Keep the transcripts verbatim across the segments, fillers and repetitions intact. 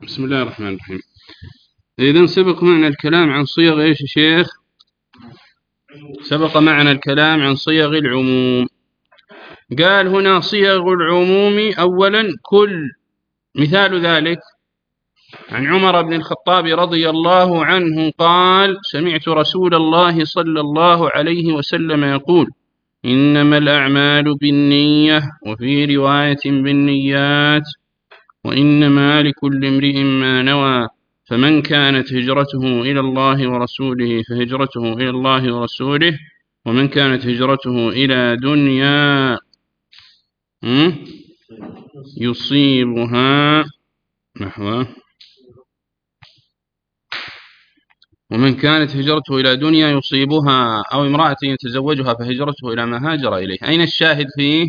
بسم الله الرحمن الرحيم. إذن سبق معنا الكلام عن صيغ إيش يا شيخ؟ سبق معنا الكلام عن صيغ العموم. قال هنا صيغ العموم أولا كل، مثال ذلك عن عمر بن الخطاب رضي الله عنه قال: سمعت رسول الله صلى الله عليه وسلم يقول: إنما الأعمال بالنية، وفي رواية بالنيات، وإنما لكل امرئ ما نوى، فمن كانت هجرته إلى الله ورسوله فهجرته إلى الله ورسوله، ومن كانت هجرته إلى دنيا يصيبها نحو ومن كانت هجرته إلى دنيا يصيبها أو امرأة يتزوجها فهجرته إلى ما هاجر إليه. أين الشاهد فيه؟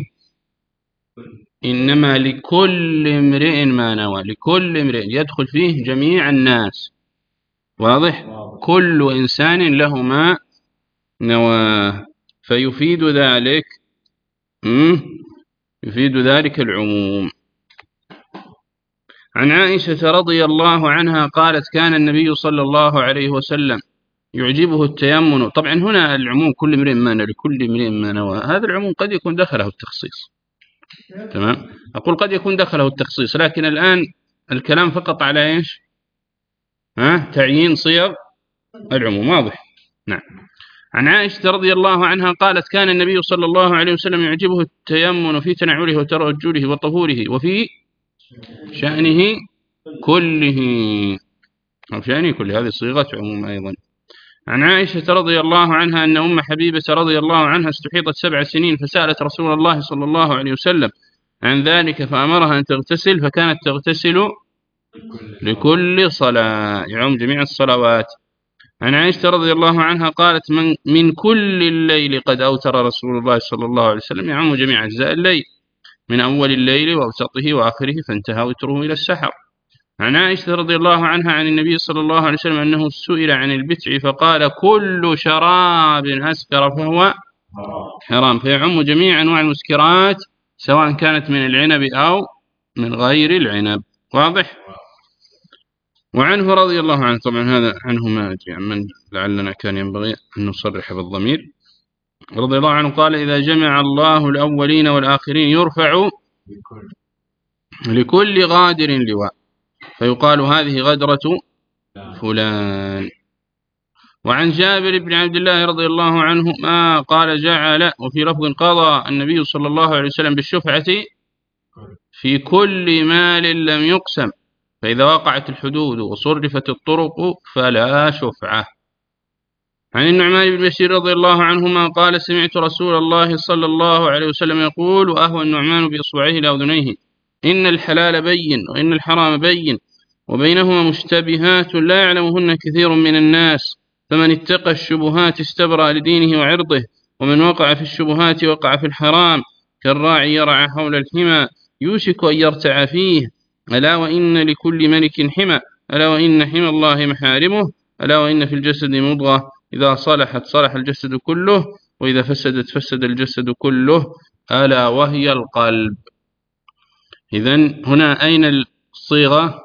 إنما لكل امرئ ما نوى. لكل امرئ يدخل فيه جميع الناس، واضح؟ كل إنسان له ما نواه، فيفيد ذلك يفيد ذلك العموم. عن عائشة رضي الله عنها قالت: كان النبي صلى الله عليه وسلم يعجبه التيمن. طبعا هنا العموم كل امرئ ما نوى، لكل امرئ ما نوى، هذا العموم قد يكون دخله التخصيص، تمام؟ أقول قد يكون دخله التخصيص، لكن الآن الكلام فقط على إيش؟ ها؟ تعيين صيغ العموم، واضح؟ نعم. عن عائشة رضي الله عنها قالت: كان النبي صلى الله عليه وسلم يعجبه التيمن في تنعله وترجله وطهوره وفي شأنه كله. أو شأنه كله، هذه صيغة عموم أيضا. عن عائشة رضي الله عنها أن أم حبيبة رضي الله عنها استحيضت سبع سنين، فسألت رسول الله صلى الله عليه وسلم عن ذلك فأمرها أن تغتسل، فكانت تغتسل لكل صلاة، يعم جميع الصلوات. عن عائشة رضي الله عنها قالت: من, من كل الليل قد أوتر رسول الله صلى الله عليه وسلم، يعم جميع أجزاء الليل، من أول الليل وأوسطه وآخره، فانتهى وتره إلى السحر. عن عائشة رضي الله عنها عن النبي صلى الله عليه وسلم أنه سئل عن البتع فقال: كل شراب أسكر فهو حرام، فيعم جميع أنواع المسكرات سواء كانت من العنب أو من غير العنب، واضح؟ وعنه رضي الله عنه، طبعا هذا عنه ما أدري عن من، لعلنا كان ينبغي أن نصرح بالضمير، رضي الله عنه قال: إذا جمع الله الأولين والآخرين يرفع لكل غادر لواء، فيقال هذه غدرة فلان. وعن جابر بن عبد الله رضي الله عنه ما قال: جعل، وفي لفظ قضى النبي صلى الله عليه وسلم بالشفعة في كل مال لم يقسم، فإذا وقعت الحدود وصرفت الطرق فلا شفعة. عن النعمان بن بشير رضي الله عنهما قال: سمعت رسول الله صلى الله عليه وسلم يقول، وأهوى النعمان بإصبعيه لأذنيه: إن الحلال بين وإن الحرام بين وبينهما مشتبهات لا يعلمهن كثير من الناس، فمن اتقى الشبهات استبرأ لدينه وعرضه، ومن وقع في الشبهات وقع في الحرام، كالراعي يرعى حول الحمى يوشك أن يرتع فيه. ألا وإن لكل ملك حمى، ألا وإن حمى الله محارمه، ألا وإن في الجسد مضغة إذا صلحت صلح الجسد كله، وإذا فسدت فسد الجسد كله، ألا وهي القلب. إذن هنا أين الصيغة؟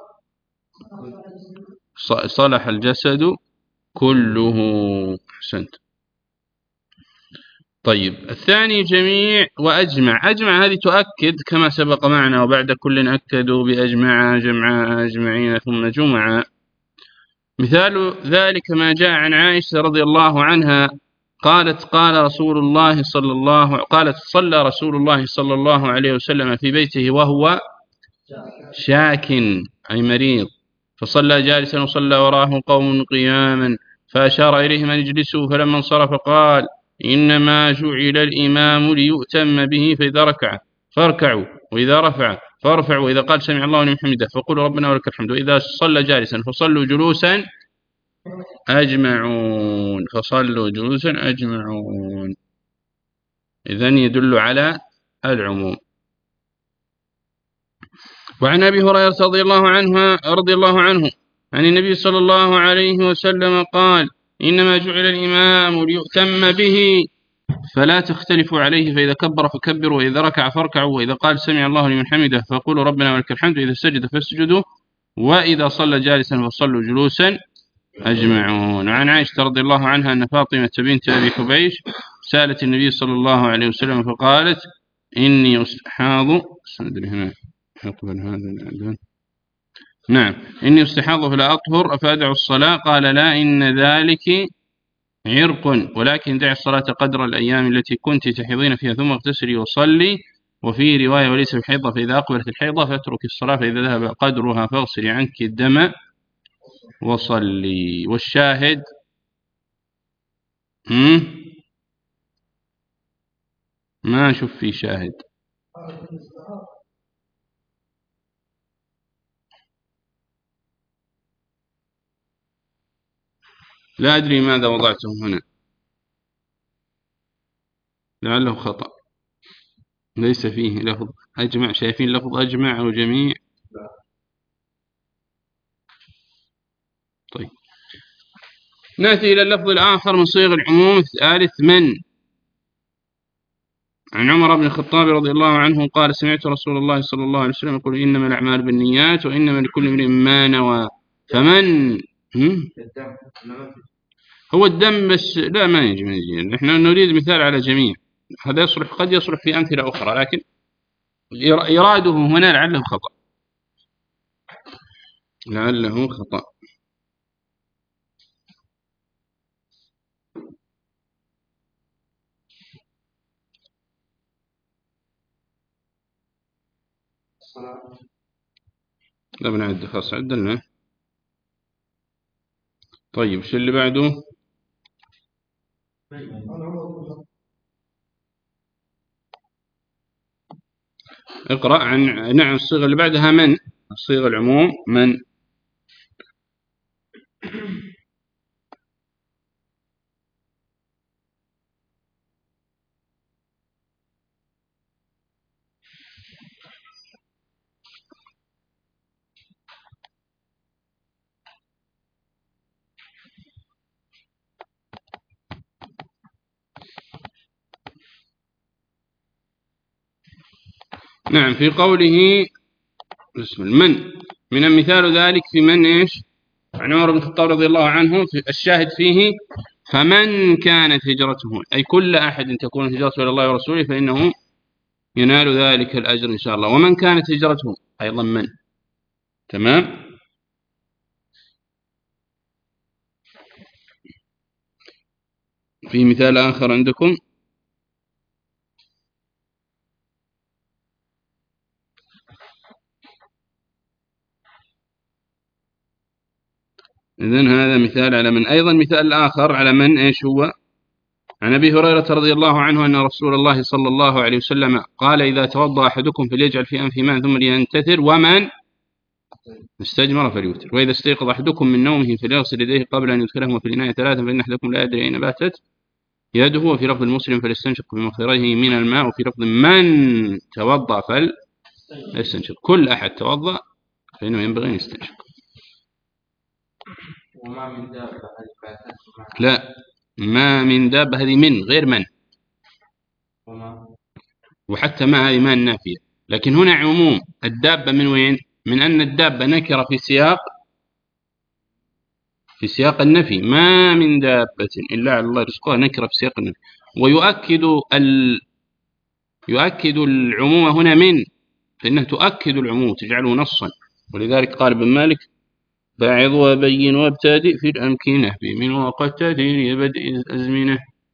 صلح الجسد كله، أحسنت. طيب، الثاني جميع وأجمع. أجمع هذه تؤكد كما سبق معنا: وبعد كل أكدوا بأجمع جمع أجمعين ثم جمع. مثال ذلك ما جاء عن عائشة رضي الله عنها قالت: قال رسول الله صلى الله قالت صلى رسول الله صلى الله عليه وسلم في بيته وهو شاك أي مريض، فصلى جالسا وصلى وراءه قوم قياما، فأشار إليهم أن يجلسوا، فلما انصرف قال: إنما جعل الإمام ليؤتم به، فإذا ركع فاركعوا، وإذا رفع فارفعوا، وإذا قال سمع الله لمن حمده فقولوا ربنا ولك الحمد، وإذا صلى جالسا فصلوا جلوسا أجمعون، فصلوا جلوسا أجمعون. إذن يدل على العموم. وعن أبي هريرة رضي الله عنه رضي الله عنه عن النبي صلى الله عليه وسلم قال: إنما جعل الإمام ليؤتم به فلا تختلفوا عليه، فإذا كبر فكبروا، وإذا ركع فاركعوا، وإذا قال سمع الله لمن حمده فقولوا ربنا ولك الحمد، وإذا سجد فاسجدوا وإذا صلى جالسا فصلوا جلوسا أجمعون. وعن عائشة رضي الله عنها أن فاطمة بنت أبي حبيش سألت النبي صلى الله عليه وسلم فقالت إني أستحاض هنا هذا نعم إني أستحاض فلا أطهر أفأدع الصلاة؟ قال لا، إن ذلك عرق، ولكن دع الصلاة قدر الأيام التي كنت تحيضين فيها ثم اغتسلي وصلي. وفي رواية وليس بحيضة، فإذا أقبلت الحيضة فاترك الصلاة، فإذا ذهب قدرها فاغسلي عنك الدم وصلي. والشاهد هم؟ ما أشوف في شاهد. لا أدري ماذا وضعته هنا، لعله خطأ. ليس فيه لفظ أجمع. شايفين لفظ أجمع أو جميع؟ طيب نأتي إلى اللفظ الآخر من صيغ العموم الثالث من. عن عمر بن الخطاب رضي الله عنه قال سمعت رسول الله صلى الله عليه وسلم يقول إنما الأعمال بالنيات وإنما لكل امرئ ما نوى. فمن هم؟ هو الدم بس، لا ما يجي ما يجي، نحن نريد مثال على جميع. هذا يصلح، قد يصلح في أمثلة أخرى، لكن إراده هنا لعله خطأ، لعله خطأ. لا بنعد، خلاص عدلنا. طيب شو اللي بعده؟ اقرأ عن نعم الصيغة اللي بعدها من، الصيغة العموم من. نعم في قوله بسم من، من المثال ذلك في من إيش؟ عن عمر بن الخطاب رضي الله عنه في الشاهد فيه فمن كانت هجرته، أي كل أحد تكون هجرته إلى الله ورسوله فإنه ينال ذلك الأجر إن شاء الله. ومن كانت هجرته أيضا من. تمام. في مثال آخر عندكم؟ إذن هذا مثال على من. أيضا مثال آخر على من إيش هو؟ عن أبي هريرة رضي الله عنه أن رسول الله صلى الله عليه وسلم قال إذا توضأ أحدكم فليجعل في أنفه ماء ثم لينتثر ومن استجمر فليوتر، وإذا استيقظ أحدكم من نومه فليغسل يديه قبل أن يدخلهما في الإناء ثلاثا فإن أحدكم لا يدري أين باتت يده. وفي لفظ المسلم فليستنشق بمنخريه من الماء. وفي لفظ من توضأ فليستنشق. كل أحد توضأ فإنه ينبغي أن يستنشق. وما من دابة لا، ما من دابة هذه من غير من، وحتى ما هذه ما النافية. لكن هنا عموم الدابة من وين؟ من أن الدابة نكرة في سياق في سياق النفي. ما من دابة إلا على الله رزقها نكرة في سياق النفي. ويؤكد ال... يؤكد العموم هنا من، فإنها تؤكد العموم تجعله نصا. ولذلك قال ابن مالك باعظ وبين وابتدئ في الأمكنة بمن وقد تدين بدء الأزمنة.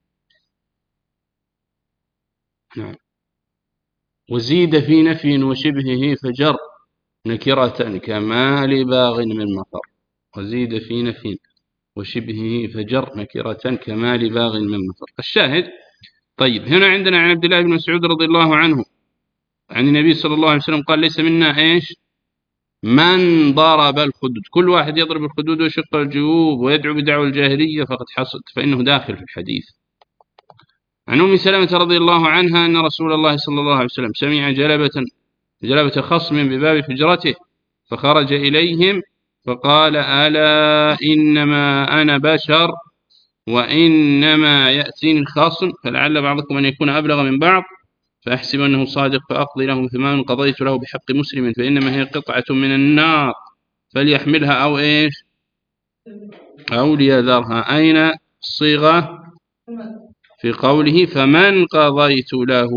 نعم. وزيد في نفي وشبهه فجر نكرة كما لباغ من مطر. وزيد في نفي وشبهه فجر نكرة كما لباغ من مطر. الشاهد طيب هنا عندنا عن عبد الله بن مسعود رضي الله عنه عن النبي صلى الله عليه وسلم قال ليس منا إيش؟ من ضرب الخدود. كل واحد يضرب الخدود ويشق الجيوب ويدعو بدعوى الجاهلية فقد حصد، فإنه داخل في الحديث. عن أم سلمة رضي الله عنها أن رسول الله صلى الله عليه وسلم سمع جلبة جلبة خصم بباب حجرته فخرج إليهم فقال ألا إنما أنا بشر وإنما يأتيني الخصم فلعل بعضكم أن يكون أبلغ من بعض فأحسب أنه صادق فأقضي له ثمان قضيت له بحق مسلم فإنما هي قطعة من النار فليحملها أو إيش أو ليذرها. أين الصيغة في قوله فمن قضيت له؟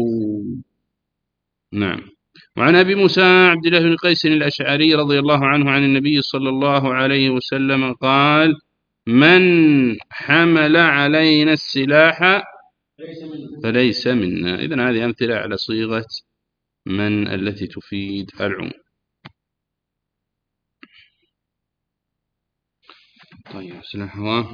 نعم. وعن أبي موسى عبد الله بن قيس الأشعري رضي الله عنه عن النبي صلى الله عليه وسلم قال من حمل علينا السلاح فليس منا. إذن هذه أمثلة على صيغة من التي تفيد العموم. طيب سلاح الله.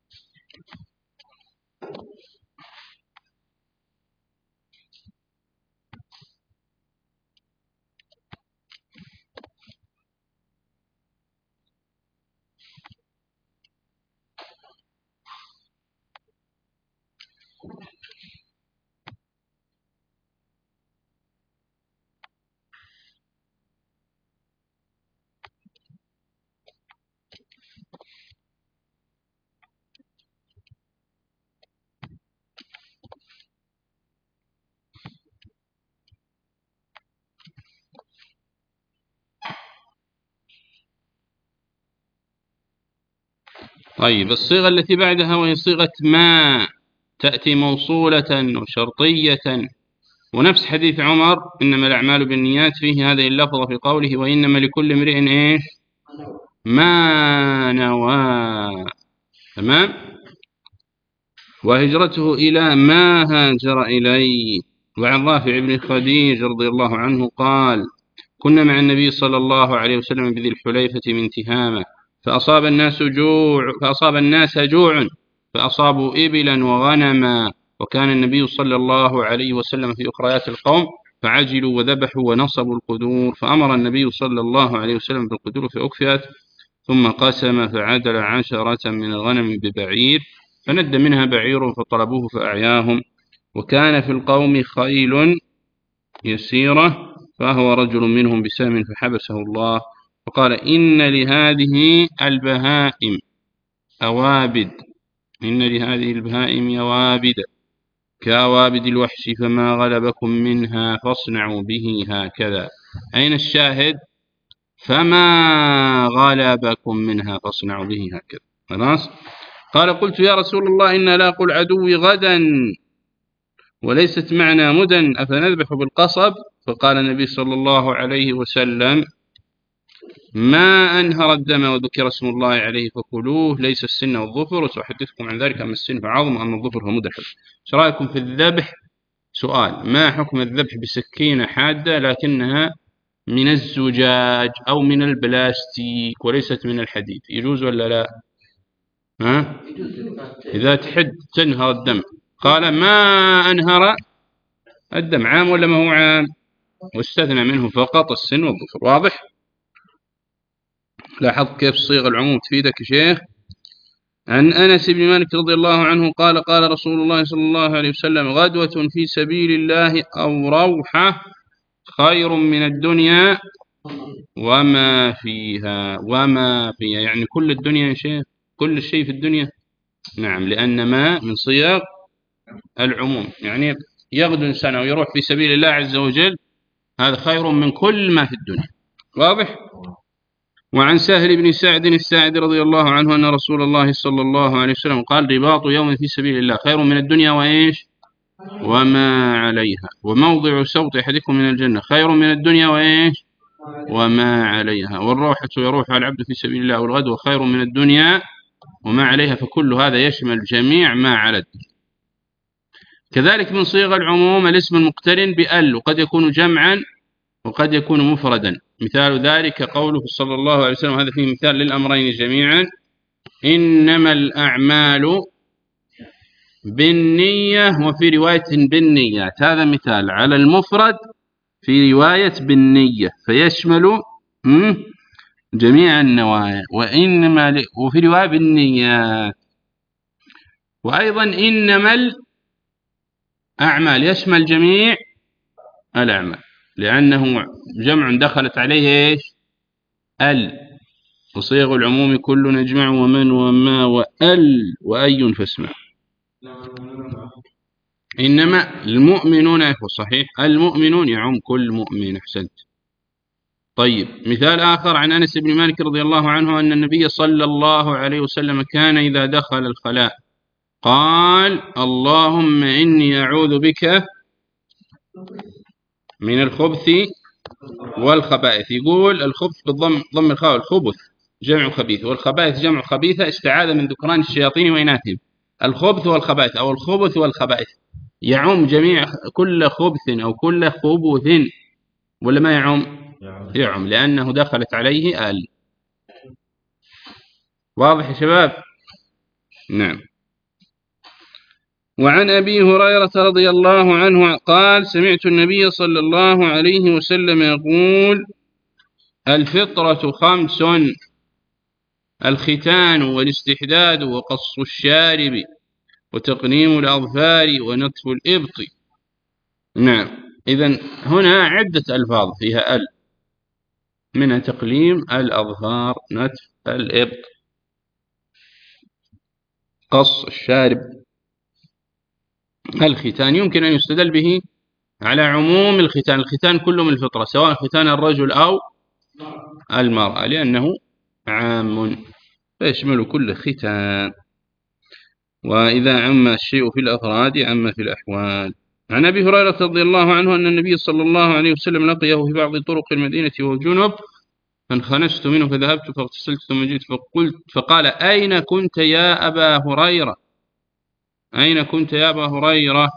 طيب الصيغة التي بعدها وهي صيغة ما تأتي موصولة وشرطية، ونفس حديث عمر إنما الأعمال بالنيات فيه هذه اللفظة في قوله وإنما لكل امرئ إيش ما نوى. تمام. وهجرته إلى ما هاجر إليه. وعن رافع بن خديج رضي الله عنه قال كنا مع النبي صلى الله عليه وسلم بذي الحليفة من تهامة فأصاب الناس جوع فأصاب الناس جوع فأصابوا إبلا وغنما، وكان النبي صلى الله عليه وسلم في أخريات القوم فعجلوا وذبحوا ونصبوا القدور، فأمر النبي صلى الله عليه وسلم بالقدور فأكفئت، ثم قسم فعدل عشرة من الغنم ببعير فند منها بعير فطلبوه فأعياهم، وكان في القوم خيل يسيرة فهو رجل منهم بسهم فحبسه الله فقال إن لهذه البهائم أوابد إن لهذه البهائم أوابد كأوابد الوحش فما غلبكم منها فاصنعوا به هكذا. أين الشاهد؟ فما غلبكم منها فاصنعوا به هكذا. خلاص. قال قلت يا رسول الله إنا لاقوا العدو غدا وليست معنا مدن أفنذبح بالقصب؟ فقال النبي صلى الله عليه وسلم ما أنهر الدم وذكر اسم الله عليه فكلوه ليس السن والظفر، وسأحدثكم عن ذلك. أما السن فعظم وأما الظفر فمدحل. ايش رأيكم في الذبح؟ سؤال: ما حكم الذبح بسكينة حادة لكنها من الزجاج أو من البلاستيك وليست من الحديد، يجوز ولا لا؟ ها؟ إذا تحد تنهر الدم. قال ما أنهر الدم عام ولا ما هو عام؟ واستثنى منه فقط السن والظفر. واضح؟ لاحظ كيف صيغ العموم تفيدك يا شيخ. عن أنس بن مالك رضي الله عنه قال قال رسول الله صلى الله عليه وسلم غدوة في سبيل الله أو روحة خير من الدنيا وما فيها. وما فيها يعني كل الدنيا يا شيخ، كل الشيء في الدنيا. نعم، لأن ما من صيغ العموم، يعني يغدو إنسان ويروح في سبيل الله عز وجل هذا خير من كل ما في الدنيا. واضح؟ وعن سهل بن سعد الساعدي رضي الله عنه أن رسول الله صلى الله عليه وسلم قال رباط يوم في سبيل الله خير من الدنيا وإيش وما عليها، وموضع صوت أحدكم من الجنة خير من الدنيا وإيش وما عليها، والروحة يروحها العبد في سبيل الله والغدوة خير من الدنيا وما عليها، فكل هذا يشمل جميع ما على الدنيا. كذلك من صيغ العموم الاسم المقترن بأل، وقد يكون جمعا وقد يكون مفردا. مثال ذلك قوله صلى الله عليه وسلم، هذا فيه مثال للأمرين جميعا، إنما الأعمال بالنية وفي رواية بالنيات. هذا مثال على المفرد في رواية بالنية فيشمل جميع النوايا، وإنما وفي رواية بالنيات. وأيضا إنما الأعمال يشمل جميع الأعمال لأنه جمع دخلت عليه إيش ال، وصيغ العموم كل نجمع ومن وما وأل وأي فاسمع. إنما المؤمنون يكون صحيح، المؤمنون يعم كل مؤمن. أحسنت. طيب، مثال آخر عن أنس بن مالك رضي الله عنه أن النبي صلى الله عليه وسلم كان إذا دخل الخلاء قال: اللهم إني أعوذ بك من الخبث والخبائث. يقول الخبث بالضم، ضم الخاء، الخبث جمع خبيث، والخبائث جمع خبيثة، استعاذ من ذكران الشياطين وإناثهم. الخبث والخبائث أو الخبث والخبائث يعم جميع كل خبث أو كل خبث، ولا ما يعم؟ يعم، لأنه دخلت عليه آل. واضح يا شباب؟ نعم. وعن أبي هريرة رضي الله عنه قال: سمعت النبي صلى الله عليه وسلم يقول: الفطرة خمس: الختان والاستحداد وقص الشارب وتقنيم الأظفار ونتف الإبط. نعم، إذن هنا عدة ألفاظ فيها ال، منها تقليم الأظفار، نتف الإبط، قص الشارب. الختان يمكن أن يستدل به على عموم الختان، الختان كله من الفطرة، سواء ختان الرجل أو المرأة، لأنه عام فيشمل كل ختان، وإذا عم الشيء في الأفراد عم في الأحوال. عن أبي هريرة رضي الله عنه أن النبي صلى الله عليه وسلم لقيه في بعض طرق المدينة وهو جنب، فانخنست منه فذهبت فاغتسلت ثم جئت فقلت فقال: أين كنت يا أبا هريرة؟ أين كنت يا أبا هريرة؟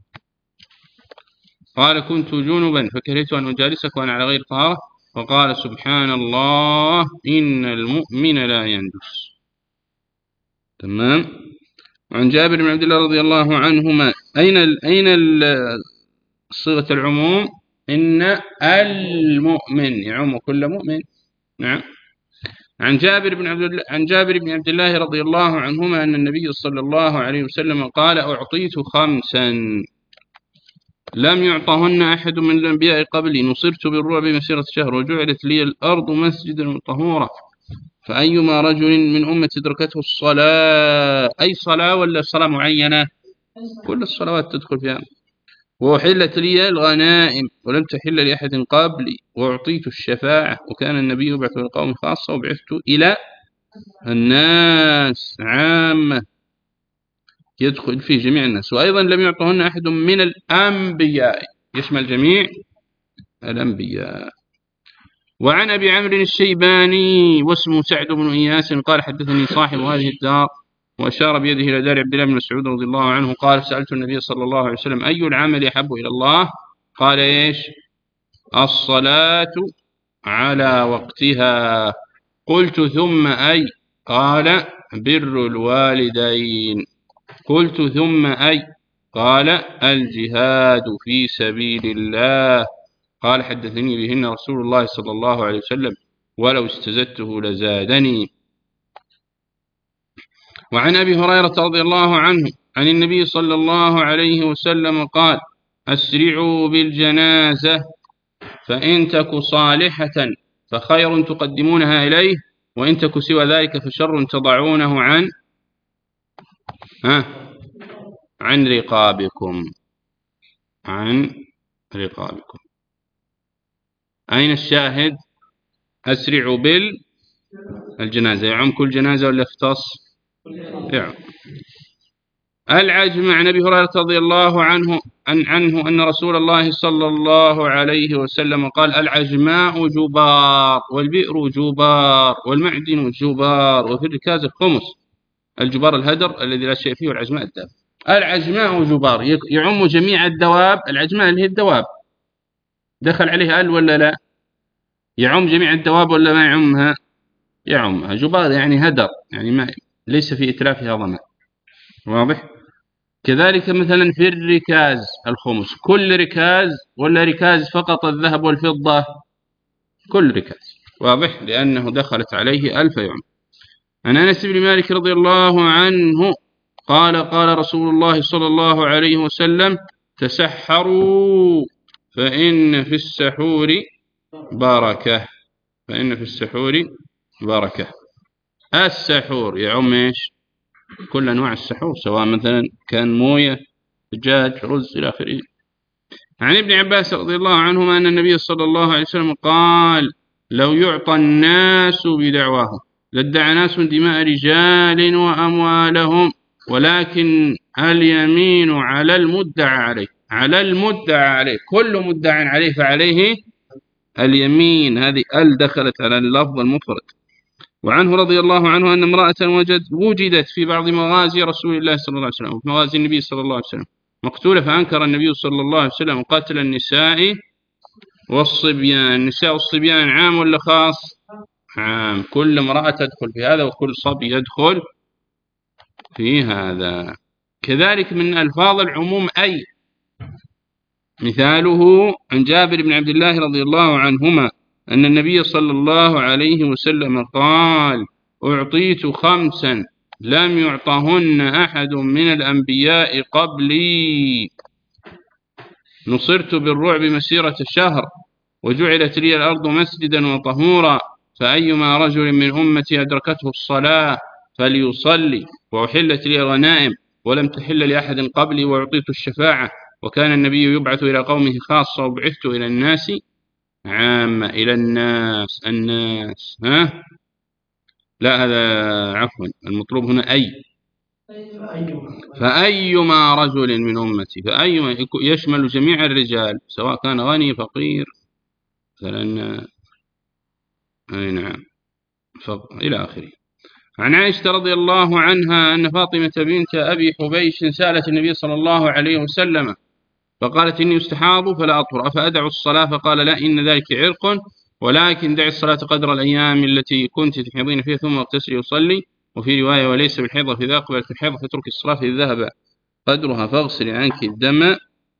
قال: كنت جنبا فكرهت أن أجالسك وأنا على غير طهارة. فقال: سبحان الله، إن المؤمن لا ينجس. تمام. وعن جابر بن عبد الله رضي الله عنهما، أين ال أين ال صيغة العموم؟ إن المؤمن يعم كل مؤمن. نعم. عن جابر بن عبد الله عن جابر بن عبد الله رضي الله عنهما أن النبي صلى الله عليه وسلم قال: أعطيت خمسا لم يعطهن أحد من الأنبياء قبلي، نصرت بالرعب مسيرة شهر، وجعلت لي الأرض مسجدا طهورا، فأيما رجل من أمتي أدركته الصلاة، أي صلاة ولا صلاة معينة؟ كل الصلوات تدخل فيها. وأحلت لي الغنائم ولم تحل لأحد قبلي، وأعطيت الشفاعة، وكان النبي يبعث للقوم خاصة وبعثت إلى الناس عامة، يدخل فيه جميع الناس. وأيضا لم يعطهن أحد من الأنبياء، يشمل جميع الأنبياء. وعن أبي عمرو الشيباني واسمه سعد بن إياس قال: حدثني صاحب هذه الدار، وأشار بيده إلى دار عبد الله بن مسعود رضي الله عنه قال: سألت النبي صلى الله عليه وسلم: أي العمل أحب إلى الله؟ قال: إيش؟ الصلاة على وقتها. قلت: ثم أي؟ قال: بر الوالدين. قلت: ثم أي؟ قال: الجهاد في سبيل الله. قال: حدثني بهن رسول الله صلى الله عليه وسلم، ولو استزدته لزادني. وعن أبي هريرة رضي الله عنه عن النبي صلى الله عليه وسلم قال: أسرعوا بالجنازة، فإن تك صالحة فخير تقدمونها إليه، وإن تك سوى ذلك فشر تضعونه عن ها عن رقابكم عن رقابكم. أين الشاهد؟ أسرعوا بالجنازة، يعم كل جنازة ولا يختص؟ يعم. العجم. عن أبي هريرة رضي الله عنه أن عنه أن رسول الله صلى الله عليه وسلم قال: العجماء جبار، والبئر جبار، والمعدن جبار، وفي الركاز الخمس. الجبار الهدر الذي لا شيء فيه، والعجماء الداب. العجماء جبار يعم جميع الدواب، العجماء اللي هي الدواب، دخل عليها ال ولا لا؟ يعم جميع الدواب ولا ما يعمها؟ يعمها. جبار يعني هدر، يعني ما ليس في إتلافها ضمان. واضح؟ كذلك مثلا في الركاز الخمس، كل ركاز ولا ركاز فقط الذهب والفضة؟ كل ركاز. واضح؟ لأنه دخلت عليه ألف يوم. عن أنس بن مالك رضي الله عنه قال: قال رسول الله صلى الله عليه وسلم: تسحروا فإن في السحور بركة، فإن في السحور بركة. السحور يعم إيش؟ كل أنواع السحور، سواء مثلا كان موية، دجاج، رز، إلى آخره. عن ابن عباس رضي الله عنهما أن النبي صلى الله عليه وسلم قال: لو يعطى الناس بدعواهم لادعى ناس دماء رجال وأموالهم، ولكن اليمين على المدعى عليه، على المدعى عليه، كل مدعى عليه فعليه اليمين. هذه ال دخلت على اللفظ المفرد. وعنه رضي الله عنه أن امرأة وجد وجدت في بعض مغازي رسول الله صلى الله عليه وسلم، وفي مغازي النبي صلى الله عليه وسلم مقتولة، فأنكر النبي صلى الله عليه وسلم قتل النساء والصبيان. النساء والصبيان عام ولا خاص؟ عام، كل امرأة تدخل في هذا وكل صبي يدخل في هذا. كذلك من ألفاظ العموم أي، مثاله عن جابر بن عبد الله رضي الله عنهما أن النبي صلى الله عليه وسلم قال: أعطيت خمسا لم يعطهن أحد من الأنبياء قبلي، نصرت بالرعب مسيرة شهر، وجعلت لي الأرض مسجدا وطهورا، فأيما رجل من أمتي أدركته الصلاة فليصلي، وأحلت لي الغنائم ولم تحل لأحد قبلي، وأعطيت الشفاعة، وكان النبي يبعث إلى قومه خاصة وبعثت إلى الناس عامة. إلى الناس، الناس ها؟ لا، هذا عفوا، المطلوب هنا أي. فأيما رجل من أمتي، فأيما يشمل جميع الرجال سواء كان غني فقير مثلا، أي نعم، إلى آخره. عن عائشة رضي الله عنها أن فاطمة بنت أبي حبيش سألت النبي صلى الله عليه وسلم فقالت: إني استحاض فلا أطهر، أفأدع الصلاة؟ فقال: لا، إن ذلك عرق، ولكن دع الصلاة قدر الأيام التي كنت تحيضين فيها ثم اغتسلي وصلي. وفي رواية: وليس بالحيضة فإذا أقبلت الحيض فاترك الصلاة فإذا ذهب قدرها فاغسلي عنك الدم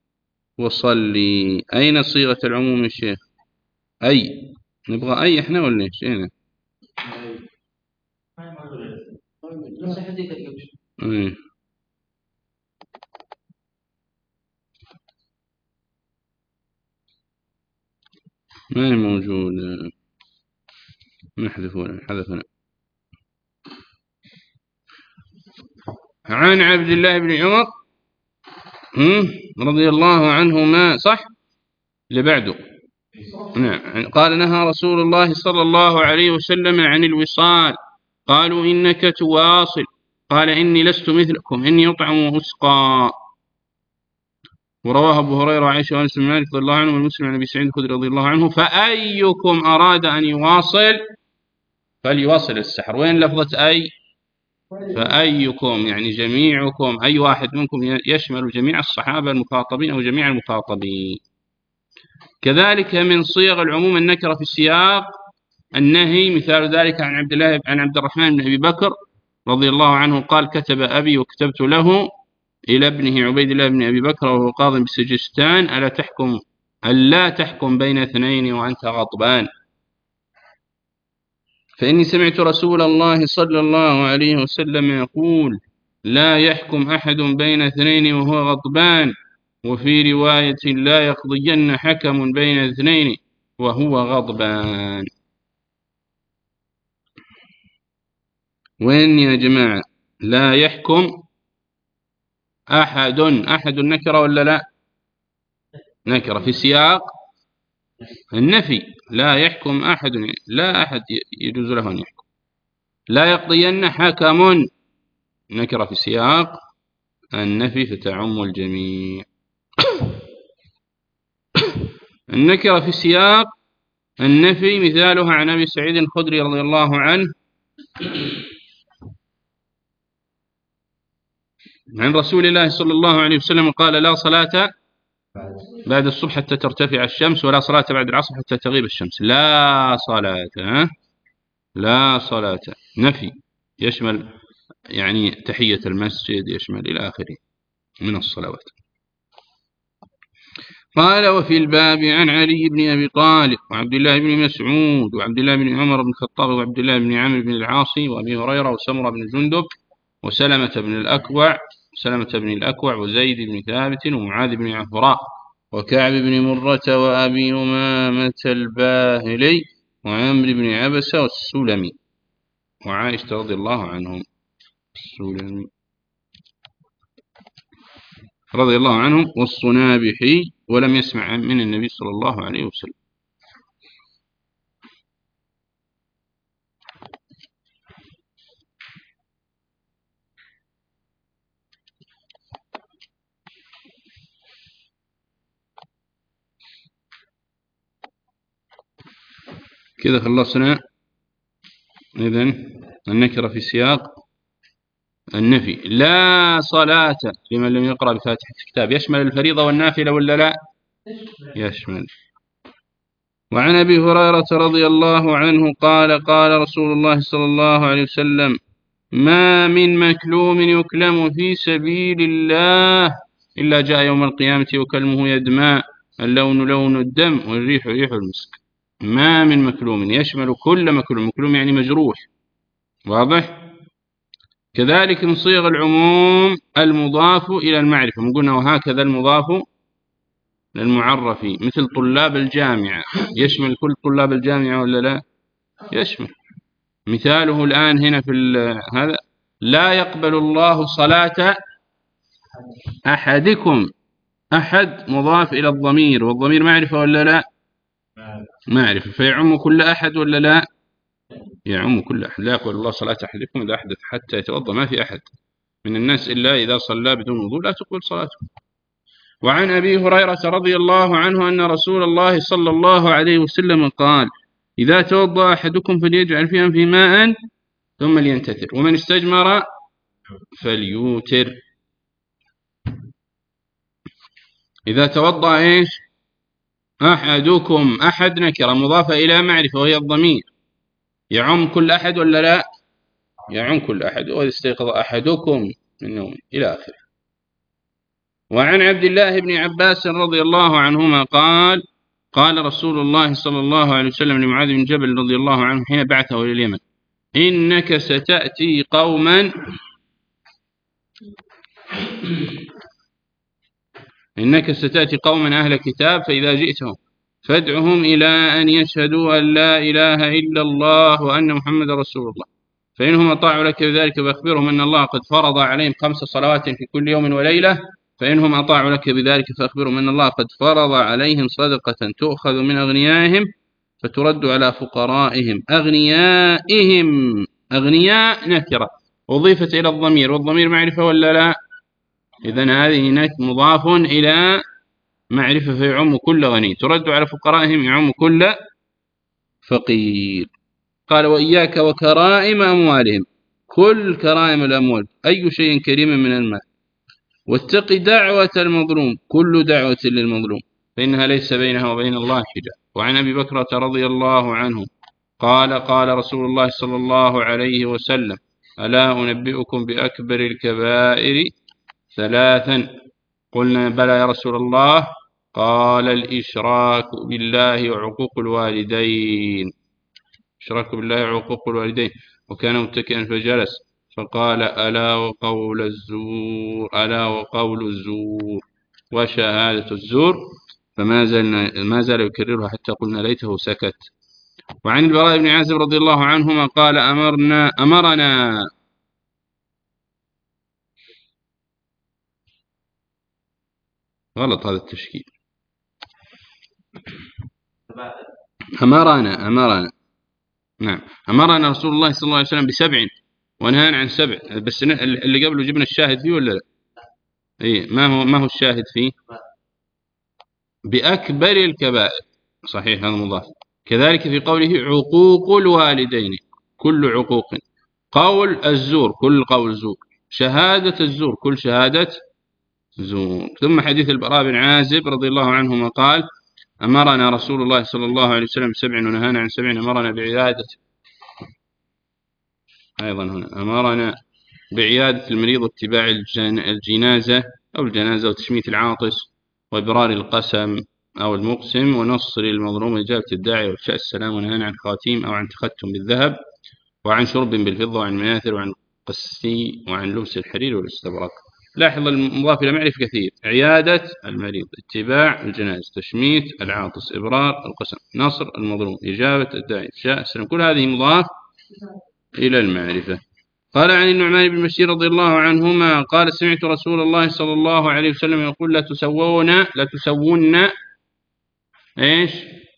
وصلي. أين صيغة العموم يا شيخ؟ أي، نبغى أي إحنا ولا إيش؟ أين؟ أي. ما هي موجود، نحذف ولا حذفنا. عن عبد الله بن عمر رضي الله عنهما، صح اللي بعده، نعم، قال: نهى رسول الله صلى الله عليه وسلم عن الوصال، قالوا: إنك تواصل، قال: إني لست مثلكم، إني أطعم وأسقى. ورواه أبو هريرة وعائشة وأنس بن مالك رضي الله عنه والمسلم عن أبي سعيد الخدري رضي الله عنه: فأيكم أراد أن يواصل فليواصل السحر. وين لفظة أي؟ فأيكم يعني جميعكم، أي واحد منكم، يشمل جميع الصحابة المخاطبين أو جميع المخاطبين. كذلك من صيغ العموم النكرة في السياق النهي، مثال ذلك عن عبد الله عن عبد الرحمن بن أبي بكر رضي الله عنه قال: كتب أبي وكتبت له إلى ابنه عبيد الله بن أبي بكر وهو قاض بسجستان: ألا تحكم ألا تحكم بين اثنين وأنت غضبان، فإني سمعت رسول الله صلى الله عليه وسلم يقول: لا يحكم أحد بين اثنين وهو غضبان. وفي رواية: لا يقضين حكم بين اثنين وهو غضبان. وين يا جماعة؟ لا يحكم أحد، أحد نكرة ولا لا؟ نكرة في سياق النفي، لا يحكم أحد، لا أحد يجوز له أن يحكم. لا يقضين حكم، نكرة في سياق النفي فتعم الجميع. النكرة في سياق النفي مثالها عن أبي سعيد الخدري رضي الله عنه عن رسول الله صلى الله عليه وسلم قال: لا صلاة بعد الصبح حتى ترتفع الشمس، ولا صلاة بعد العصر حتى تغيب الشمس. لا صلاة، لا صلاة نفي، يشمل يعني تحية المسجد، يشمل إلى آخره من الصلوات. قال: وفي الباب عن علي بن أبي طالب وعبد الله بن مسعود وعبد الله بن عمر بن الخطاب وعبد الله بن عمرو بن العاص وأبي هريرة وسمرة بن جندب وسلمة بن الأكوع سلمة بن الأكوع وزيد بن ثابت ومعاذ بن عفراء وكعب بن مرة وأبي أمامة الباهلي وعمرو بن عبسة والسلمي وعائشة رضي الله عنهم السلمي رضي الله عنهم والصنابحي، ولم يسمع من النبي صلى الله عليه وسلم. كذا خلصنا إذن النكرة في سياق النفي. لا صلاة لمن لم يقرأ بفاتحة الكتاب يشمل الفريضة والنافلة ولا لا؟ يشمل. وعن أبي هريرة رضي الله عنه قال قال رسول الله صلى الله عليه وسلم: ما من مكلوم يكلم في سبيل الله إلا جاء يوم القيامة وكلمه يدمى، اللون لون الدم والريح ريح المسك. ما من مكلوم يشمل كل مكلوم، مكلوم يعني مجروح، واضح؟ كذلك من صيغ العموم المضاف إلى المعرفة، من قلنا وهكذا المضاف للمعرف، مثل طلاب الجامعة، يشمل كل طلاب الجامعة ولا لا؟ يشمل. مثاله الآن هنا في هذا: لا يقبل الله صلاة أحدكم. أحد مضاف إلى الضمير، والضمير معرفة ولا لا؟ معرفة، فيعم كل أحد ولا لا؟ يعم كل أحد. لا يقبل الله صلاة أحدكم إذا أحدث حتى يتوضأ، ما في أحد من الناس إلا إذا صلى بدون وضوء لا تقبل صلاته. وعن أبي هريرة رضي الله عنه أن رسول الله صلى الله عليه وسلم قال: إذا توضأ أحدكم فليجعل في أنفه ماء ثم لينتثر، ومن استجمر فليوتر. إذا توضأ إيش؟ أحدكم، أحد نكرة مضافة إلى معرفة وهي الضمير، يعم كل أحد ولا لا؟ يعم كل أحد. وإذا استيقظ أحدكم من نوم إلى آخره. وعن عبد الله بن عباس رضي الله عنهما قال: قال رسول الله صلى الله عليه وسلم لمعاذ بن جبل رضي الله عنه حين بعثه إلى اليمن: إنك ستأتي قوما إنك ستأتي قوما أهل كتاب، فإذا جئتهم فادعهم إلى أن يشهدوا أن لا إله إلا الله وأن محمد رسول الله، فإنهم أطاعوا لك بذلك فأخبرهم أن الله قد فرض عليهم خمس صلوات في كل يوم وليلة، فإنهم أطاعوا لك بذلك فأخبرهم أن الله قد فرض عليهم صدقة تؤخذ من أغنيائهم فترد على فقرائهم. أغنيائهم، أغنياء نكرة أضيفت إلى الضمير، والضمير معرفة ولا لا؟ إذن هذه مضاف إلى معرفة فيعم كل غني، ترد على فقرائهم يعم كل فقير. قال: وإياك وكرائم أموالهم، كل كرائم الأموال، أي شيء كريم من المال. واتق دعوة المظلوم، كل دعوة للمظلوم، فإنها ليس بينها وبين الله حجاب. وعن أبي بكرة رضي الله عنه قال: قال رسول الله صلى الله عليه وسلم: ألا أنبئكم بأكبر الكبائر ثلاثا؟ قلنا: بلى يا رسول الله. قال: الإشراك بالله وعقوق الوالدين. إشراك بالله وعقوق الوالدين. وكان متكئا فجلس فقال: ألا وقول الزور، ألا وقول الزور وشهادة الزور، فما زال ما زال يكررها حتى قلنا ليته سكت. وعن البراء بن عازب رضي الله عنهما قال: أمرنا أمرنا غلط هذا التشكيل، أمرنا أمرنا نعم أمرنا رسول الله صلى الله عليه وسلم بسبع ونهانا عن سبع. بس اللي قبله جبنا الشاهد فيه ولا لا؟ إيه، ما هو ما هو الشاهد فيه؟ بأكبر الكبائر، صحيح هذا مضاف. كذلك في قوله عقوق الوالدين، كل عقوق. قول الزور، كل قول زور. شهادة الزور، كل شهادة زور. ثم حديث البراء بن عازب رضي الله عنهما قال: أمرنا رسول الله صلى الله عليه وسلم بسبع ونهانا عن سبع. أمرنا بعيادة، أيضا هنا أمرنا بعيادة المريض واتباع الجنازة أو الجنازة وتشميت العاطس وإبرار القسم أو المقسم ونصر المظلوم وإجابة الداعي وإفشاء السلام. ونهانا عن خواتيم أو عن تختم بالذهب وعن شرب بالفضة وعن المياثر وعن قسي وعن لبس الحرير والاستبرق. لاحظ المضاف إلى معرفة كثير: عيادة المريض، اتباع الجنازة، تشميت العاطس، إبرار القسم، نصر المظلوم، إجابة الداعي، إفشاء السلام، كل هذه مضاف إلى المعرفة. قال عن النعمان بن بشير رضي الله عنهما قال: سمعت رسول الله صلى الله عليه وسلم يقول: لا تسوون لا تسوون إيش؟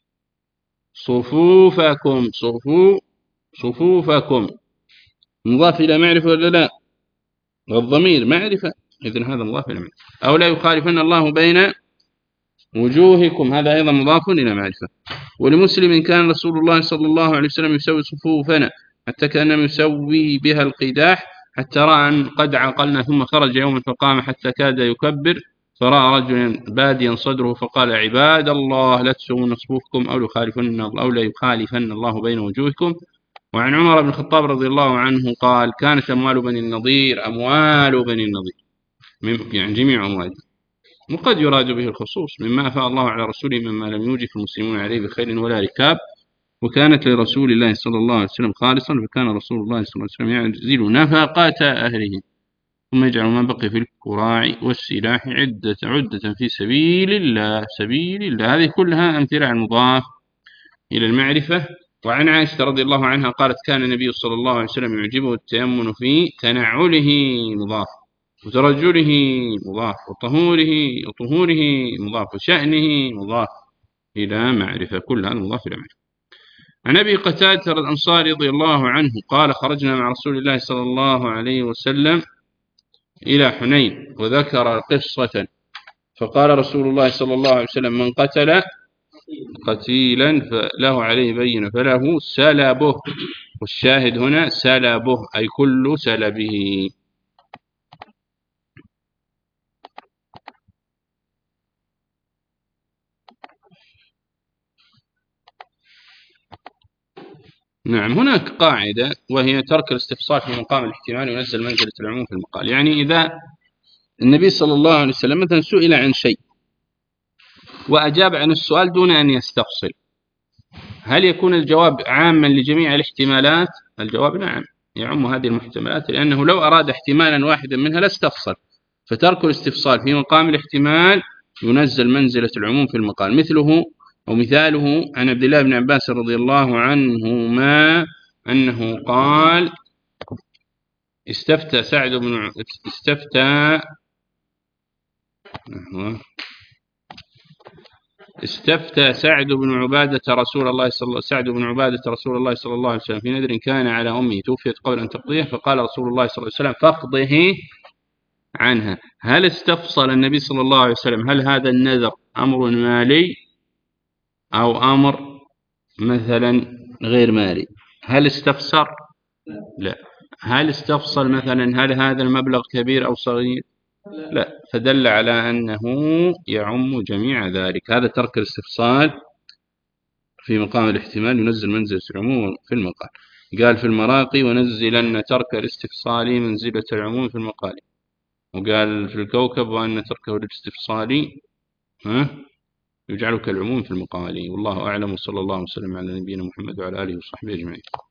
صفوفكم، صفو صفوفكم، مضاف إلى معرفة ولا لا؟ والضمير معرفة، إذن هذا مضاف إلى معرفة. أو لا يخالفن الله بين وجوهكم، هذا أيضا مضاف إلى معرفة. ولمسلم كان رسول الله صلى الله عليه وسلم يسوي صفوفنا حتى كان يسوي بها القداح، حتى رأى أن قد عقلنا، ثم خرج يوما فقام حتى كاد يكبر، فرأى رجلا باديا صدره فقال: عباد الله لا تسوون صفوفكم أو يخالفن أو لا يخالفن الله بين وجوهكم. وعن عمر بن الخطاب رضي الله عنه قال: كانت أموال بني النضير أموال بني النضير، يعني جميع أموالهم، وقد يراد به الخصوص مما أفاء الله على رسوله مما لم يوجف المسلمون عليه بخيل ولا ركاب، وكانت لرسول الله صلى الله عليه وسلم خالصا، فكان رسول الله صلى الله عليه وسلم يعزل نفقات أهله ثم يجعل ما بقي في الكراع والسلاح عدة عدة في سبيل الله. سبيل الله هذه كلها أمثلة عن مضاف إلى المعرفة. وعن عائشة رضي الله عنها قالت: كان النبي صلى الله عليه وسلم يعجبه التيمن في تنعله مضاف، وترجله مضاف، وطهوره وطهوره مضاف، وشأنه مضاف إلى معرفة، كل هذا مضاف إلى معرفة. عن أبي قتادة الأنصاري رضي الله عنه قال: خرجنا مع رسول الله صلى الله عليه وسلم إلى حنين، وذكر قصة، فقال رسول الله صلى الله عليه وسلم: من قتل قتيلا فله عليه بينة فله سلبه، والشاهد هنا سلبه أي كل سلبه. نعم، هناك قاعدة وهي ترك الاستفصال في مقام الاحتمال ينزل منزلة العموم في المقال. يعني إذا النبي صلى الله عليه وسلم مثلا سئل عن شيء وأجاب عن السؤال دون أن يستفصل، هل يكون الجواب عاما لجميع الاحتمالات؟ الجواب نعم، يعم هذه المحتملات، لأنه لو أراد احتمالا واحدا منها لاستفصل، فترك الاستفصال في مقام الاحتمال ينزل منزلة العموم في المقال. مثله أو مثاله عن عبد الله بن عباس رضي الله عنهما أنه قال: استفتى سعد بن استفتى استفتى سعد بن عبادة رسول الله صلى سعد بن عبادة رسول الله صلى الله عليه وسلم في نذر كان على أمه توفيت قبل أن تقضيه، فقال رسول الله صلى الله عليه وسلم: فاقضه عنها. هل استفصل النبي صلى الله عليه وسلم هل هذا النذر أمر مالي أو أمر مثلا غير مالي؟ هل استفسر؟ لا. هل استفصل مثلا هل هذا المبلغ كبير أو صغير؟ لا. فدل على أنه يعم جميع ذلك. هذا ترك الاستفصال في مقام الاحتمال ينزل منزلة العموم في المقال. قال في المراقي: ونزلن ترك الاستفصال منزلة العموم في المقال. وقال في الكوكب: وأن تركه الاستفصال ها يجعلك العموم في المقال. والله أعلم، وصلى الله وسلم على نبينا محمد وعلى آله وصحبه أجمعين.